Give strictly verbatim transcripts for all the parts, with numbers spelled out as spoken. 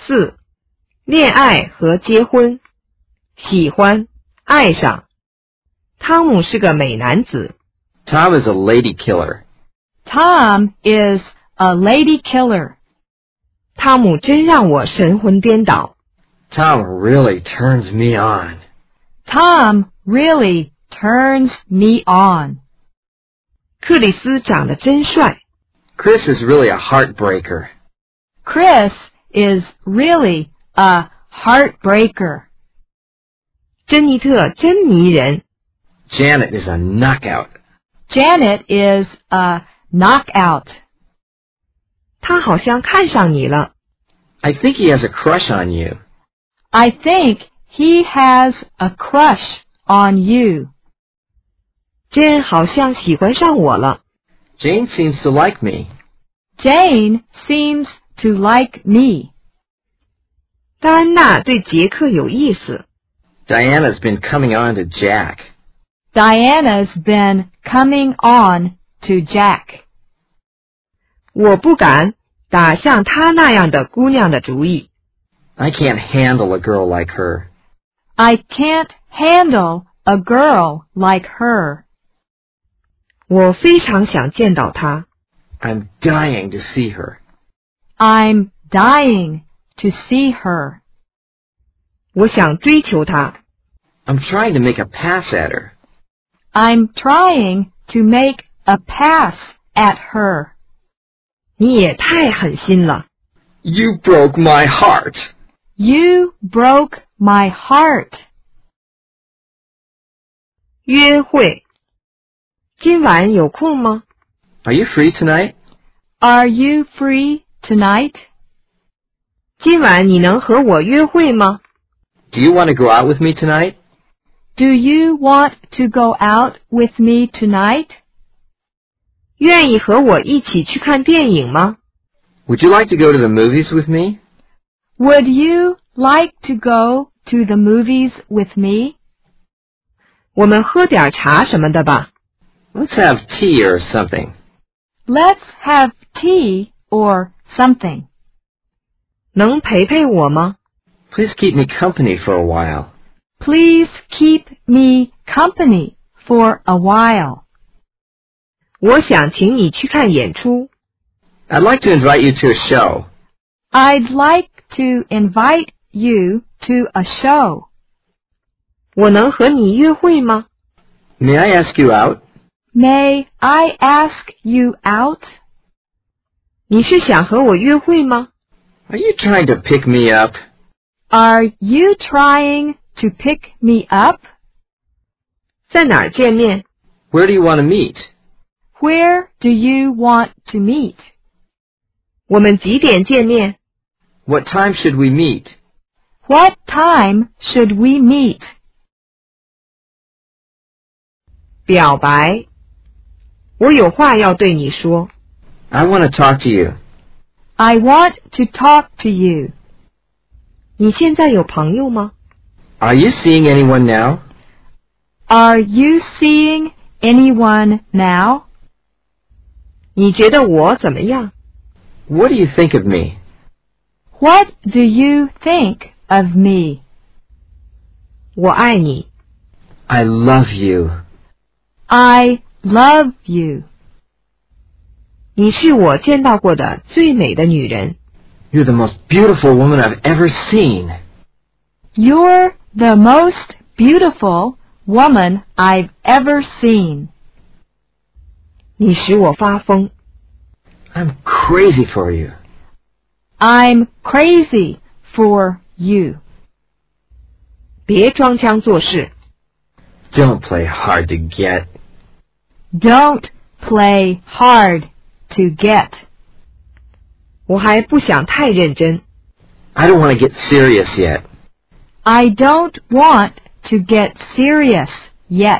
四、恋爱和结婚。喜欢，爱上。汤姆是个美男子。 Tom is a lady killer. Tom is a lady killer. 汤姆真让我神魂颠倒。 Tom really turns me on. Tom really turns me on. 克里斯长得真帅。 Chris is really a heartbreaker. Chris is really a heartbreaker. 珍妮特真迷人。 Janet is a knockout. Janet is a knockout. 他好像看上你了。 I think he has a crush on you. I think he has a crush on you. Jane 好像喜欢上我了。 Jane seems to like me. Jane seems to like me. 戴安娜对杰克有意思。 Diana's been coming on to Jack. Diana's been coming on to Jack. 我不敢打像她那样的姑娘的主意。 I can't handle a girl like her. I can't handle a girl like her. 我非常想见到她。 I'm dying to see her. I'm dying to see her. 我想追求她。 I'm trying to make a pass at her. I'm trying to make a pass at her. 你也太狠心了。 You broke my heart. You broke my heart. 约会。今晚有空吗？ Are you free tonight? Are you free tonight? 今晚你能和我约会吗？ Do you want to go out with me tonight? Do you want to go out with me tonight? 愿意和我一起去看电影吗？ Would you like to go to the movies with me? Would you like to go to the movies with me? 我们喝点茶什么的吧。 Let's have tea or something. Let's have tea or something. 能陪陪我吗？ Please keep me company for a while. Please keep me company for a while. 我想请你去看演出。 I'd like to invite you to a show. I'd like to invite you to a show. 我能和你约会吗？ May I ask you out? May I ask you out? 你是想和我约会吗？ Are you trying to pick me up? Are you trying to pick me up? 在哪儿见面？ Where do you want to meet? Where do you want to meet? 我们几点见面？ What time should we meet? What time should we meet? 表白。我有话要对你说。 I want to talk to you. I want to talk to you. 你现在有朋友吗？ Are you seeing anyone now? Are you seeing anyone now? 你觉得我怎么样？ What do you think of me? What do you think of me? 我爱你。 I love you. I love you. 你是我见到过的最美的女人。 You're the most beautiful woman I've ever seen. You're the most beautiful woman I've ever seen. 你使我发疯。 I'm crazy for you. I'm crazy for you. 别装腔作势。 Don't play hard to get. Don't play hard to get. 我还不想太认真。 I don't want to get serious yet. I don't want to get serious yet.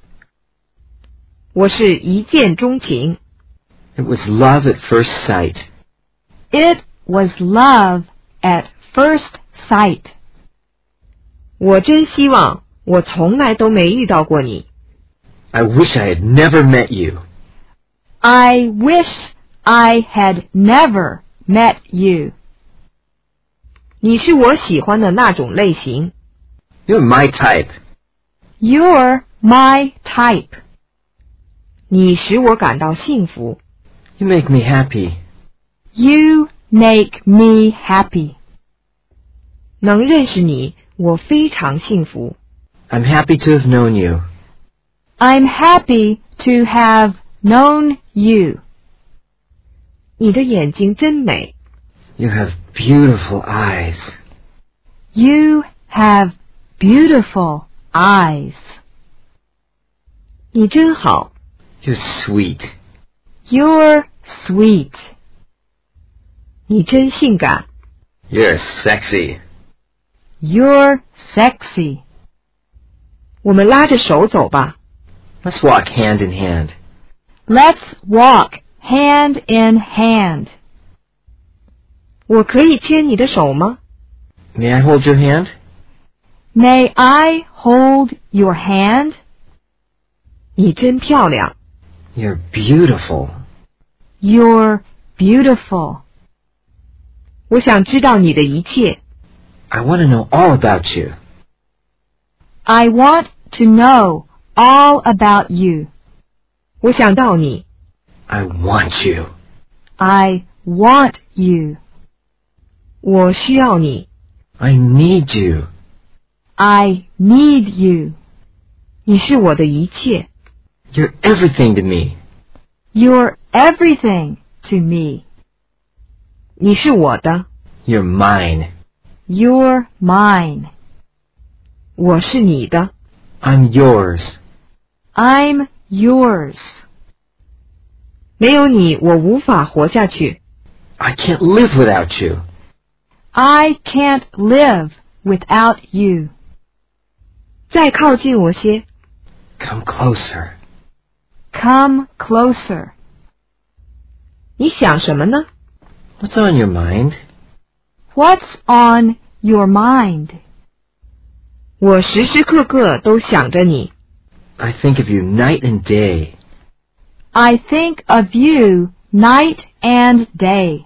我是一见钟情。 It was love at first sight. It was love at first sight. 我真希望我从来都没遇到过你。 I wish I had never met you. I wish I had never met you. 你是我喜欢的那种类型。 You're my type. You're my type. 你使我感到幸福。 You make me happy. You make me happy. 能认识你，我非常幸福。 I'm happy to have known you. I'm happy to have known you. 你的眼睛真美。 You have beautiful eyes. You have beautiful eyes. 你真好。 You're sweet. You're sweet. 你真性感。 You're sexy. You're sexy. 我们拉着手走吧。 Let's walk hand in hand. Let's walk hand in hand. 我可以牵你的手吗？ May I hold your hand? May I hold your hand? 你真漂亮。 You're beautiful. You're beautiful. 我想知道你的一切。 I want to know all about you. I want to know all about you. 我想到你。 I want you. I want you. 我需要你。 I need you. I need you. 你是我的一切。 You're everything to me. You're everything to me. 你是我的。 You're mine. You're mine. 我是你的。 I'm yours. I'm yours. 没有你，我无法活下去。 I can't live without you. I can't live without you. 再靠近我些。 Come closer. Come closer. 你想什么呢？ What's on your mind? What's on your mind? 我时时刻刻都想着你。 I think of you night and day. I think of you night and day.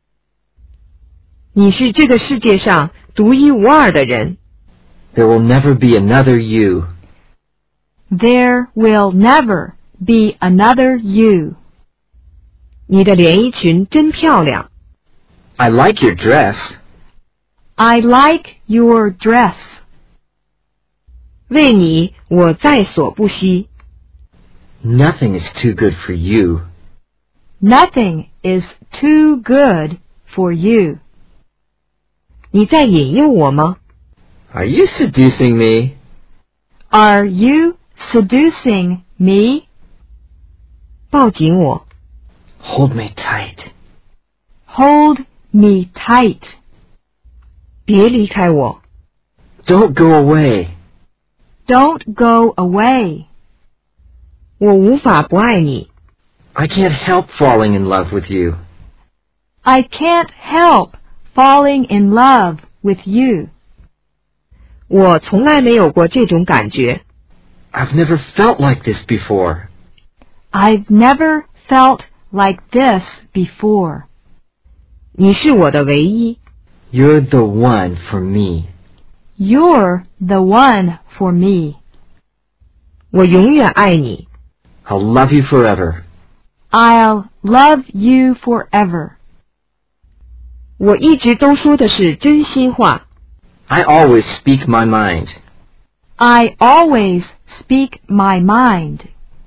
你是这个世界上独一无二的人。 There will never be another you. There will never be another you. 你的连衣裙真漂亮。 I like your dress. I like your dress. 为你，我在所不惜。 Nothing is too good for you. Nothing is too good for you. 你在引诱我吗？ Are you seducing me? Are you seducing me? 抱紧我。 Hold me tight. Hold me tight. 别离开我。 Don't go away. Don't go away. 我无法不爱你。 I can't help falling in love with you. I can't help falling in love with you. 我从来没有过这种感觉。 I've never felt like this before. I've never felt like this before. 你是我的唯一。 You're the one for me. You're the one for me. 我永远爱你。 I'll love you forever. I'll love you forever. 我一直都说的是真心话。 I always speak my mind. I always speak my mind.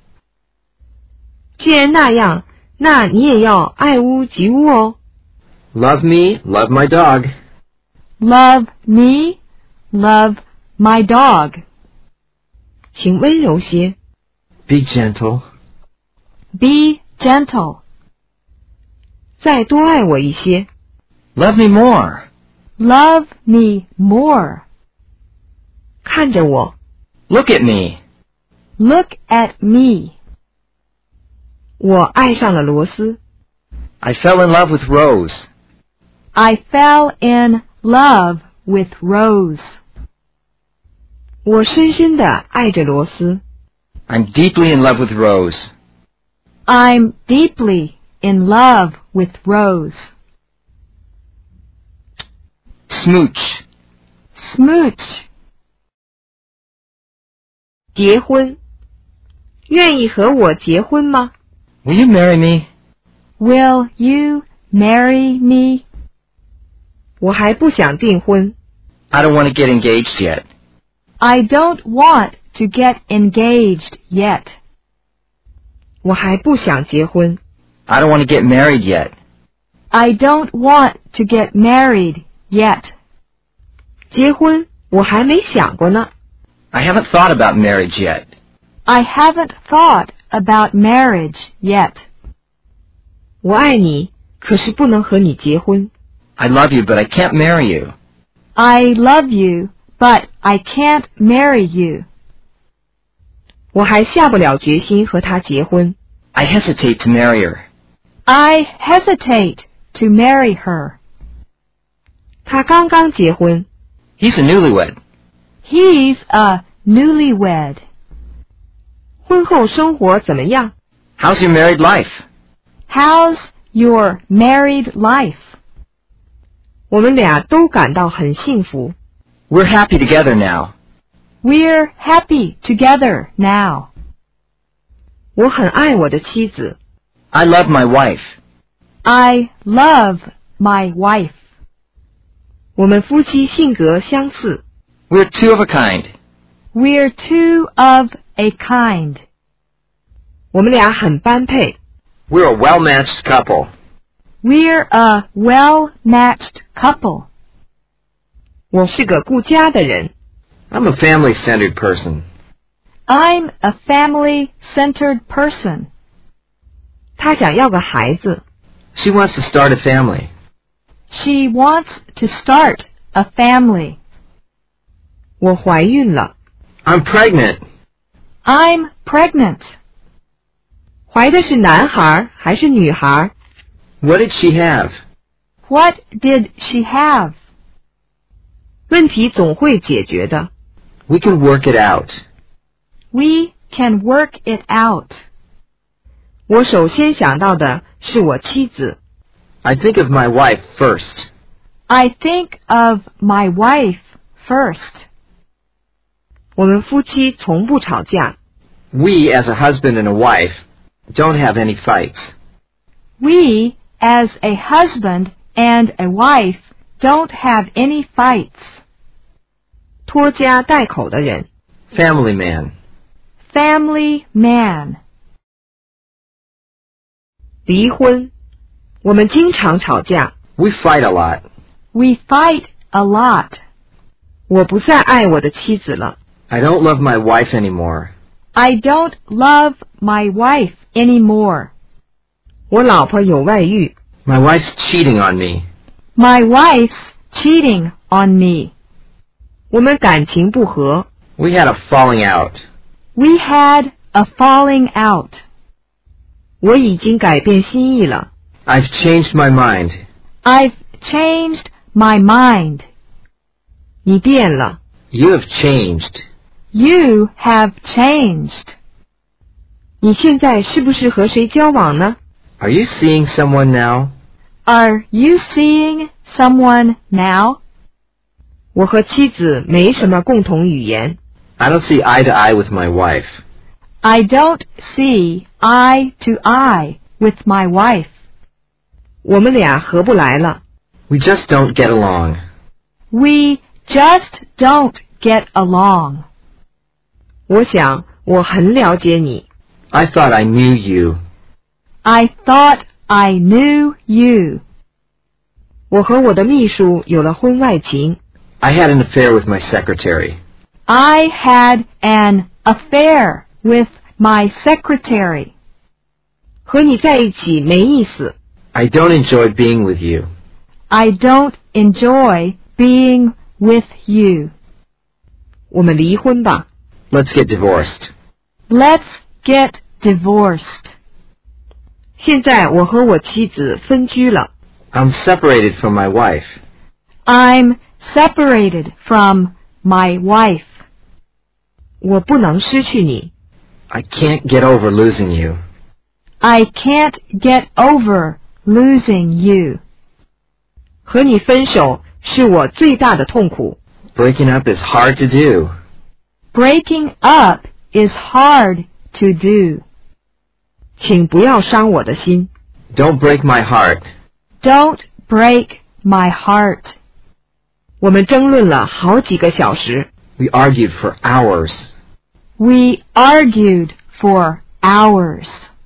既然那样，那你也要爱屋及乌哦。 Love me, love my dog. Love me, love my dog. 请温柔些。 Be gentle. Be gentle. 再多爱我一些。 Love me more. Love me more. 看着我。 Look at me. Look at me. 我爱上了罗斯。 I fell in love with Rose. I fell in love with Rose. 我深深地爱着罗斯。 I'm deeply in love with Rose. I'm deeply in love with Rose. Smooch. Smooch. 结婚，愿意和我结婚吗？ Will you marry me? Will you marry me? 我还不想订婚。 I don't want to get engaged yet. I don't want to get engaged yet. 我还不想结婚。 I don't want to get married yet. I don't want to get married yet. 结婚我还没想过呢。 I haven't thought about marriage yet. I haven't thought about marriage yet. 我爱你，可是不能和你结婚。 I love you, but I can't marry you. I love you, but I can't marry you. 我还下不了决心和他结婚。 I hesitate to marry her. I hesitate to marry her. 他刚刚结婚。 He's a newlywed. He's a newlywed. 婚后生活怎么样？ How's your married life? How's your married life? 我们俩都感到很幸福。 We're happy together now. We're happy together now. 我很爱我的妻子。 I love my wife. I love my wife. 我们夫妻性格相似。 We're two of a kind. We're two of a kind. 我们俩很般配。 We're a well-matched couple. We're a well-matched couple. 我是个顾家的人。 I'm a family-centered person. I'm a family-centered person. 他想要个孩子。 She wants to start a family. She wants to start a family. 我怀孕了。 I'm pregnant. I'm pregnant. 怀的是男孩还是女孩？ What did she have? What did she have? 问题总会解决的。 We can work it out. We can work it out. 我首先想到的是我妻子。 I think of my wife first. I think of my wife first. 我们夫妻从不吵架。 We, as a husband and a wife, don't have any fights. We, as a husband and a wife, don't have any fights. 拖家带口的人。 Family man. Family man. 离婚，我们经常吵架。 We fight a lot. We fight a lot. 我不再爱我的妻子了。 I don't love my wife anymore. I don't love my wife anymore. 我老婆有外遇。 My wife's cheating on me. My wife's cheating on me. 我们感情不和。 We had a falling out. We had a falling out. 我已经改变心意了。 I've changed my mind. I've changed my mind. 你变了。 You have changed. You have changed. 你现在是不是和谁交往呢？ Are you seeing someone now? Are you seeing someone now? 我和妻子没什么共同语言。 I don't see eye to eye with my wife. I don't see eye to eye with my wife. 我们俩合不来了。 We just don't get along. We just don't get along. 我想我很了解你。 I thought I knew you. I thought I knew you. 我和我的秘书有了婚外情。 I had an affair with my secretary. I had an affair with my secretary. 和你在一起没意思。 I don't enjoy being with you. I don't enjoy being with you. 我们离婚吧。 Let's get divorced. Let's get divorced. 现在我和我妻子分居了。 I'm separated from my wife. I'm separated from my wife. 我不能失去你。 I can't get over losing you. I can't get over losing you. 和你分手是我最大的痛苦。 Breaking up is hard to do. Breaking up is hard to do. 请不要伤我的心。 Don't break my heart. Don't break my heart. 我们争论了好几个小时。 We argued for hours. We argued for hours.